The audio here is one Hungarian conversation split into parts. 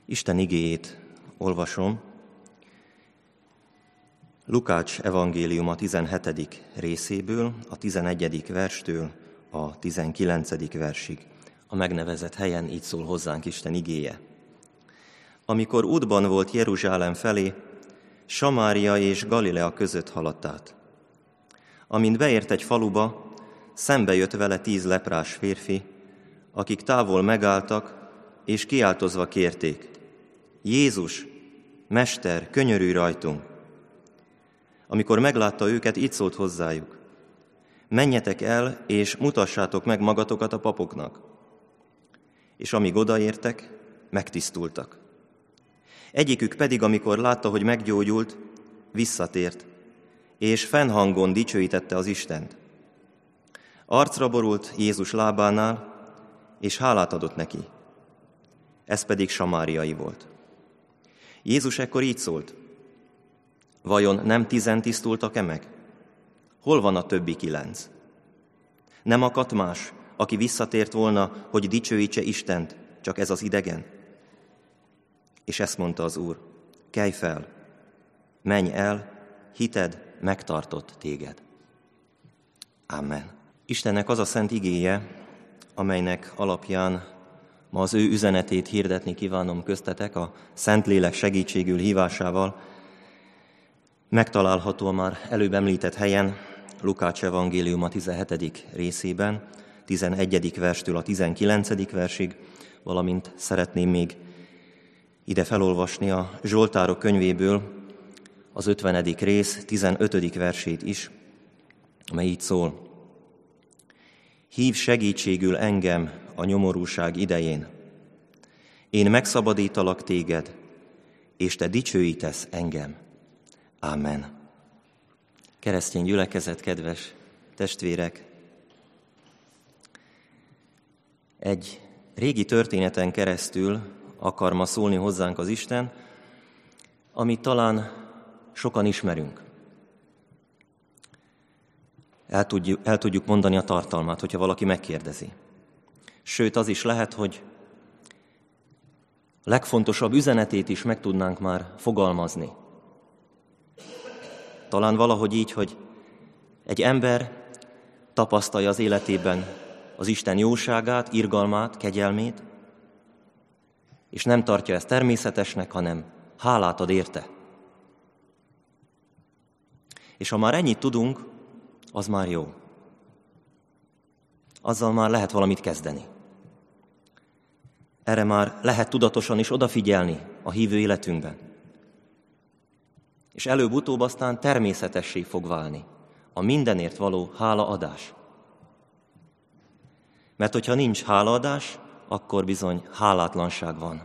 Isten igéjét olvasom. Lukács evangéliuma 17. részéből, a 11. verstől a 19. versig. A megnevezett helyen így szól hozzánk Isten igéje. Amikor útban volt Jeruzsálem felé, Samária és Galilea között haladt át. Amint beért egy faluba, szembe jött vele 10 leprás férfi, akik távol megálltak, és kiáltozva kérték: Jézus, Mester, könyörülj rajtunk! Amikor meglátta őket, így szólt hozzájuk: Menjetek el, és mutassátok meg magatokat a papoknak. És amíg odaértek, megtisztultak. Egyikük pedig, amikor látta, hogy meggyógyult, visszatért, és fennhangon dicsőítette az Istent. Arcra borult Jézus lábánál, és hálát adott neki. Ez pedig samáriai volt. Jézus ekkor így szólt: Vajon nem 10 tisztultak-e meg? Hol van a többi 9? Nem akadt más, aki visszatért volna, hogy dicsőítse Istent, csak ez az idegen? És ezt mondta az Úr: Kelj fel, menj el, hited megtartott téged. Amen. Istennek az a szent igéje, amelynek alapján ma az ő üzenetét hirdetni kívánom köztetek a Szentlélek segítségül hívásával, megtalálható a már előbb említett helyen, Lukács evangéliuma 17. részében, 11. verstől a 19. versig, valamint szeretném még ide felolvasni a Zsoltárok könyvéből az 50. rész 15. versét is, amely így szól: Hívj segítségül engem a nyomorúság idején. Én megszabadítalak téged, és te dicsőítesz engem. Amen. Keresztény gyülekezet, kedves testvérek! Egy régi történeten keresztül akar ma szólni hozzánk az Isten, amit talán sokan ismerünk. El tudjuk mondani a tartalmát, hogyha valaki megkérdezi. Sőt, az is lehet, hogy legfontosabb üzenetét is meg tudnánk már fogalmazni. Talán valahogy így, hogy egy ember tapasztalja az életében az Isten jóságát, irgalmát, kegyelmét, és nem tartja ezt természetesnek, hanem hálát ad érte. És ha már ennyit tudunk, az már jó. Azzal már lehet valamit kezdeni. Erre már lehet tudatosan is odafigyelni a hívő életünkben. És előbb-utóbb aztán természetessé fog válni a mindenért való hálaadás. Mert hogyha nincs hálaadás, akkor bizony hálátlanság van.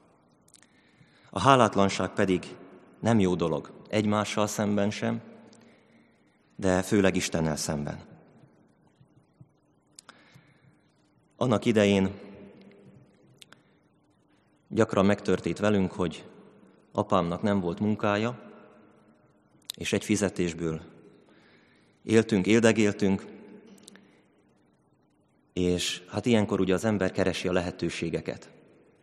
A hálátlanság pedig nem jó dolog, egymással szemben sem, de főleg Istennel szemben. Annak idején gyakran megtörtént velünk, hogy apámnak nem volt munkája, és egy fizetésből éldegéltünk, és hát ilyenkor ugye az ember keresi a lehetőségeket.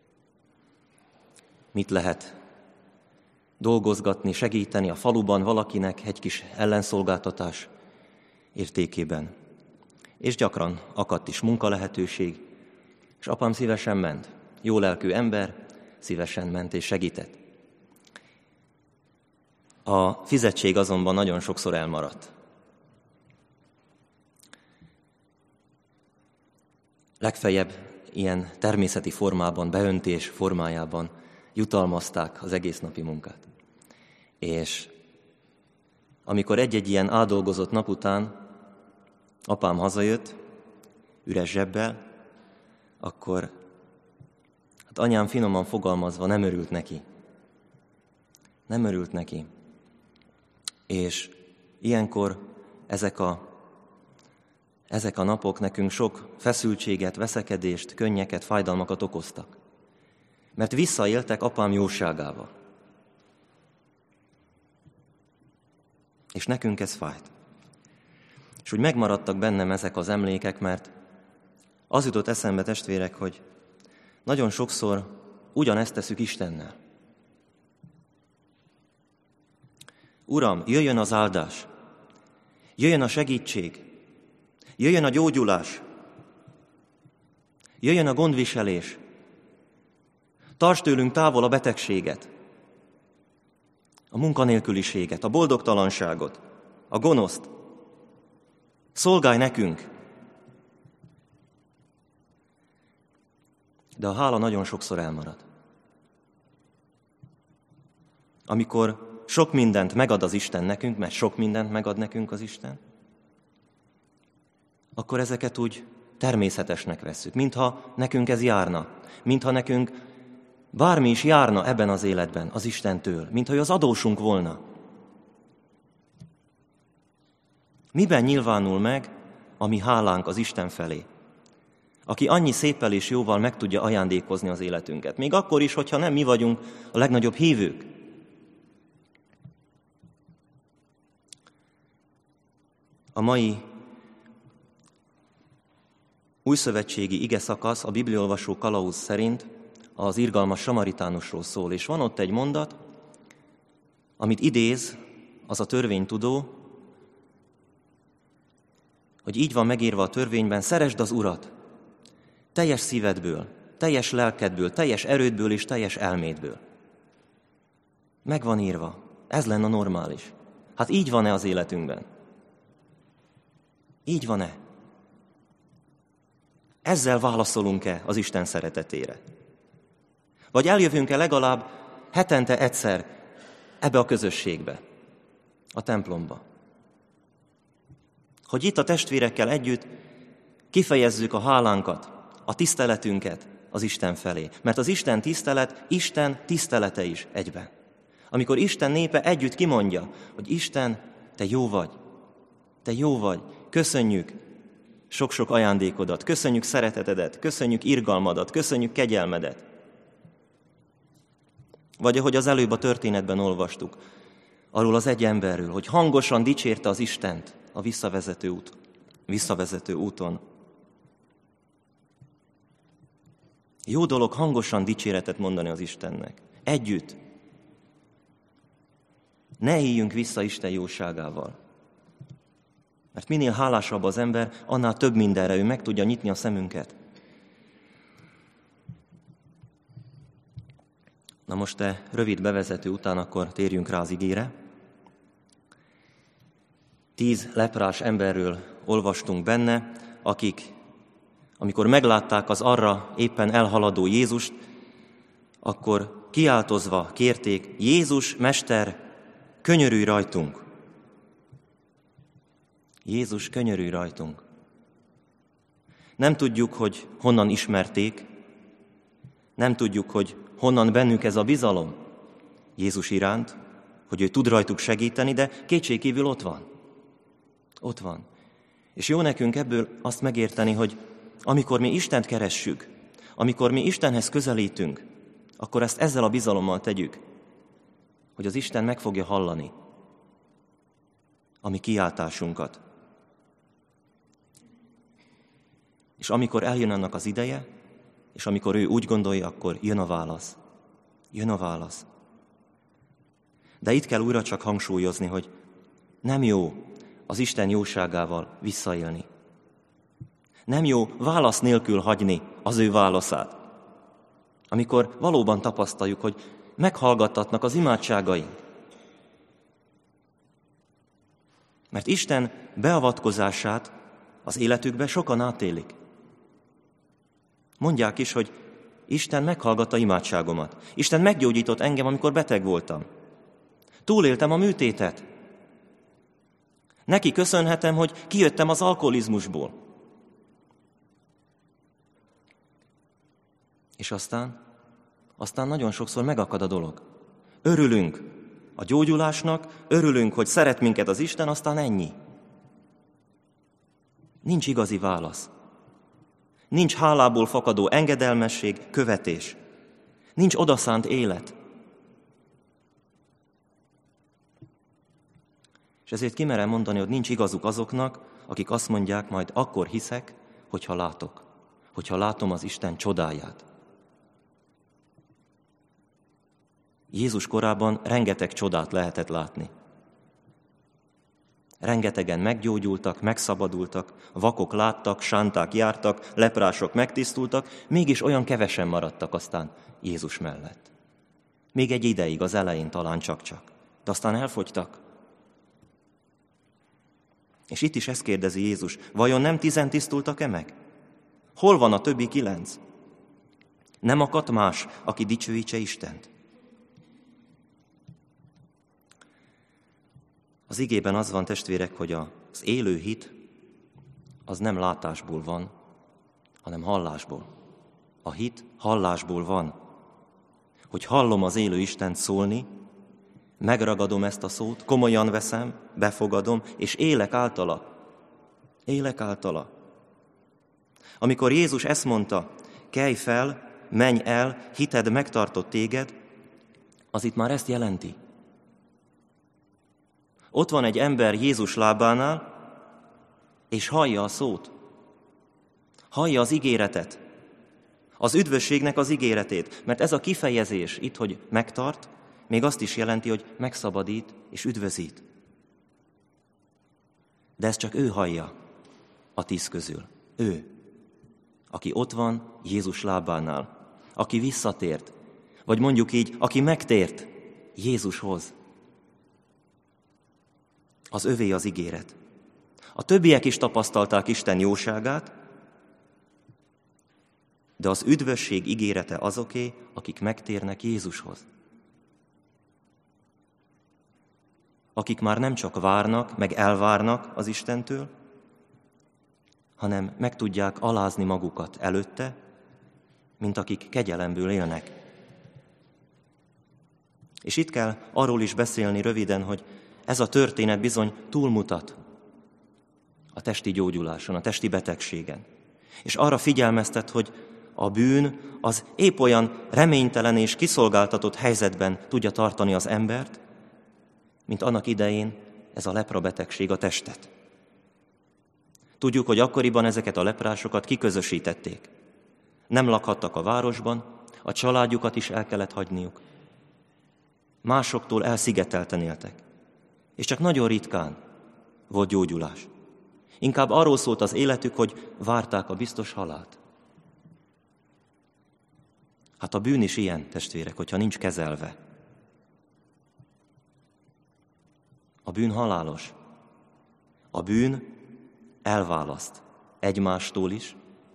Mit lehet dolgozgatni, segíteni a faluban valakinek egy kis ellenszolgáltatás értékében. És gyakran akadt is munkalehetőség, és apám szívesen ment. Jó lelkű ember, szívesen ment és segített. A fizetség azonban nagyon sokszor elmaradt. Legfeljebb ilyen természeti formában, beöntés formájában jutalmazták az egész napi munkát. És amikor egy-egy ilyen átdolgozott nap után apám hazajött, üres zsebbel, akkor hát anyám finoman fogalmazva nem örült neki. Nem örült neki. És ilyenkor ezek a napok nekünk sok feszültséget, veszekedést, könnyeket, fájdalmakat okoztak. Mert visszaéltek apám jóságával. És nekünk ez fájt. És úgy megmaradtak bennem ezek az emlékek, mert az jutott eszembe, testvérek, hogy nagyon sokszor ugyanezt tesszük Istennel. Uram, jöjjön az áldás, jöjjön a segítség, jöjjön a gyógyulás, jöjjön a gondviselés, tartsd tőlünk távol a betegséget, a munkanélküliséget, a boldogtalanságot, a gonoszt. Szolgálj nekünk! De a hála nagyon sokszor elmarad. Amikor sok mindent megad az Isten nekünk, mert sok mindent megad nekünk az Isten, akkor ezeket úgy természetesnek vesszük, mintha nekünk ez járna, mintha nekünk bármi is járna ebben az életben az Istentől, mintha ő az adósunk volna. Miben nyilvánul meg a mi hálánk az Isten felé, aki annyi széppel és jóval meg tudja ajándékozni az életünket, még akkor is, hogyha nem mi vagyunk a legnagyobb hívők. A mai újszövetségi igeszakasz a bibliaolvasó kalauz szerint az irgalmas samaritánusról szól, és van ott egy mondat, amit idéz az a törvénytudó, hogy így van megírva a törvényben, szeresd az Urat teljes szívedből, teljes lelkedből, teljes erődből és teljes elmédből. Meg van írva. Ez lenne a normális. Hát így van-e az életünkben? Így van-e? Ezzel válaszolunk-e az Isten szeretetére? Vagy eljövünk-e legalább hetente egyszer ebbe a közösségbe, a templomba? Hogy itt a testvérekkel együtt kifejezzük a hálánkat, a tiszteletünket az Isten felé. Mert az Isten tisztelet, Isten tisztelete is egyben. Amikor Isten népe együtt kimondja, hogy Isten, te jó vagy, te jó vagy, köszönjük sok-sok ajándékodat, köszönjük szeretetedet, köszönjük irgalmadat, köszönjük kegyelmedet. Vagy ahogy az előbb a történetben olvastuk, arról az egy emberről, hogy hangosan dicsérte az Istent a visszavezető úton. Jó dolog hangosan dicséretet mondani az Istennek. Együtt. Ne éljünk vissza Isten jóságával. Mert minél hálásabb az ember, annál több mindenre ő meg tudja nyitni a szemünket. Na most rövid bevezető után akkor térjünk rá az igére. 10 leprás emberről olvastunk benne, akik, amikor meglátták az arra éppen elhaladó Jézust, akkor kiáltozva kérték, Jézus, Mester, könyörülj rajtunk! Jézus, könyörülj rajtunk! Nem tudjuk, hogy honnan ismerték, nem tudjuk, hogy honnan bennük ez a bizalom Jézus iránt, hogy ő tud rajtuk segíteni, de kétségkívül ott van. Ott van. És jó nekünk ebből azt megérteni, hogy amikor mi Istent keressük, amikor mi Istenhez közelítünk, akkor ezt ezzel a bizalommal tegyük, hogy az Isten meg fogja hallani a mi kiáltásunkat. És amikor eljön annak az ideje, és amikor ő úgy gondolja, akkor jön a válasz. Jön a válasz. De itt kell újra csak hangsúlyozni, hogy nem jó az Isten jóságával visszaélni. Nem jó válasz nélkül hagyni az ő válaszát. Amikor valóban tapasztaljuk, hogy meghallgattatnak az imádságaink. Mert Isten beavatkozását az életükbe sokan átélik. Mondják is, hogy Isten meghallgatta imádságomat. Isten meggyógyított engem, amikor beteg voltam. Túléltem a műtétet. Neki köszönhetem, hogy kijöttem az alkoholizmusból. És aztán nagyon sokszor megakad a dolog. Örülünk a gyógyulásnak, örülünk, hogy szeret minket az Isten, aztán ennyi. Nincs igazi válasz. Nincs hálából fakadó engedelmesség, követés. Nincs odaszánt élet. És ezért kimerem mondani, hogy nincs igazuk azoknak, akik azt mondják, majd akkor hiszek, hogyha látok. Hogyha látom az Isten csodáját. Jézus korában rengeteg csodát lehetett látni. Rengetegen meggyógyultak, megszabadultak, vakok láttak, sánták jártak, leprások megtisztultak, mégis olyan kevesen maradtak aztán Jézus mellett. Még egy ideig, az elején talán csak-csak, de aztán elfogytak. És itt is ezt kérdezi Jézus, vajon nem 10 tisztultak-e meg? Hol van a többi 9? Nem akadt más, aki dicsőítse Istent? Az igében az van, testvérek, hogy az élő hit az nem látásból van, hanem hallásból. A hit hallásból van. Hogy hallom az élő Istent szólni, megragadom ezt a szót, komolyan veszem, befogadom, és élek általa. Élek általa. Amikor Jézus ezt mondta, kelj fel, menj el, hited megtartott téged, az itt már ezt jelenti. Ott van egy ember Jézus lábánál, és hallja a szót. Hallja az ígéretet. Az üdvösségnek az ígéretét. Mert ez a kifejezés itt, hogy megtart, még azt is jelenti, hogy megszabadít és üdvözít. De ezt csak ő hallja a 10 közül. Ő, aki ott van Jézus lábánál, aki visszatért, vagy mondjuk így, aki megtért Jézushoz. Az övé az ígéret. A többiek is tapasztalták Isten jóságát, de az üdvösség ígérete azoké, akik megtérnek Jézushoz. Akik már nem csak várnak, meg elvárnak az Istentől, hanem meg tudják alázni magukat előtte, mint akik kegyelemből élnek. És itt kell arról is beszélni röviden, hogy ez a történet bizony túlmutat a testi gyógyuláson, a testi betegségen. És arra figyelmeztet, hogy a bűn az épp olyan reménytelen és kiszolgáltatott helyzetben tudja tartani az embert, mint annak idején ez a leprabetegség a testet. Tudjuk, hogy akkoriban ezeket a leprásokat kiközösítették. Nem lakhattak a városban, a családjukat is el kellett hagyniuk. Másoktól elszigetelten éltek. És csak nagyon ritkán volt gyógyulás. Inkább arról szólt az életük, hogy várták a biztos halált. Hát a bűn is ilyen, testvérek, hogyha nincs kezelve. A bűn halálos. A bűn elválaszt egymástól is.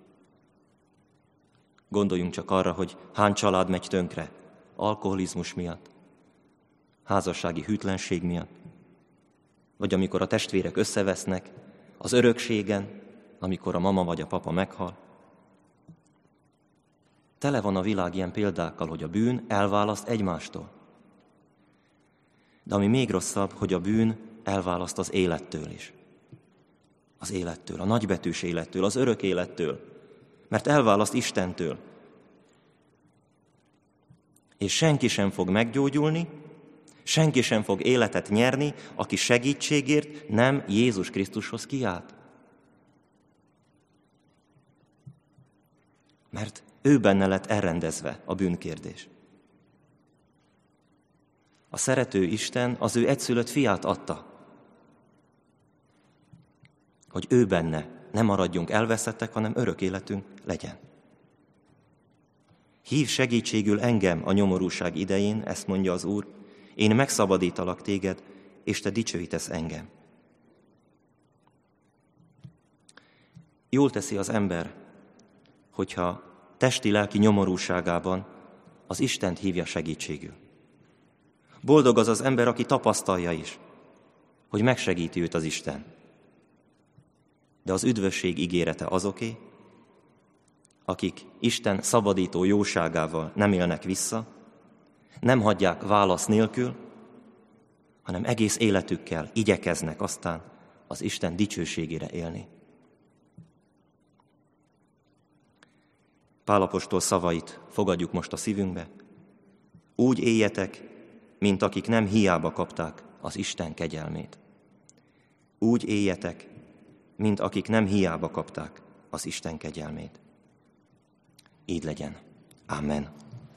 Gondoljunk csak arra, hogy hány család megy tönkre alkoholizmus miatt, házassági hűtlenség miatt, vagy amikor a testvérek összevesznek az örökségen, amikor a mama vagy a papa meghal. Tele van a világ ilyen példákkal, hogy a bűn elválaszt egymástól. De ami még rosszabb, hogy a bűn elválaszt az élettől is. Az élettől, a nagybetűs élettől, az örök élettől. Mert elválaszt Istentől. És senki sem fog meggyógyulni, senki sem fog életet nyerni, aki segítségért nem Jézus Krisztushoz kiált. Mert ő benne lett elrendezve a bűnkérdés. A szerető Isten az ő egyszülött fiát adta, hogy ő benne ne maradjunk elveszettek, hanem örök életünk legyen. Hív segítségül engem a nyomorúság idején, ezt mondja az Úr, én megszabadítalak téged, és te dicsőítesz engem. Jól teszi az ember, hogyha testi-lelki nyomorúságában az Istent hívja segítségül. Boldog az az ember, aki tapasztalja is, hogy megsegíti őt az Isten. De az üdvösség ígérete azoké, akik Isten szabadító jóságával nem élnek vissza, nem hagyják válasz nélkül, hanem egész életükkel igyekeznek aztán az Isten dicsőségére élni. Pál apostol szavait fogadjuk most a szívünkbe. Úgy éljetek, mint akik nem hiába kapták az Isten kegyelmét. Úgy éljetek, mint akik nem hiába kapták az Isten kegyelmét. Így legyen. Amen.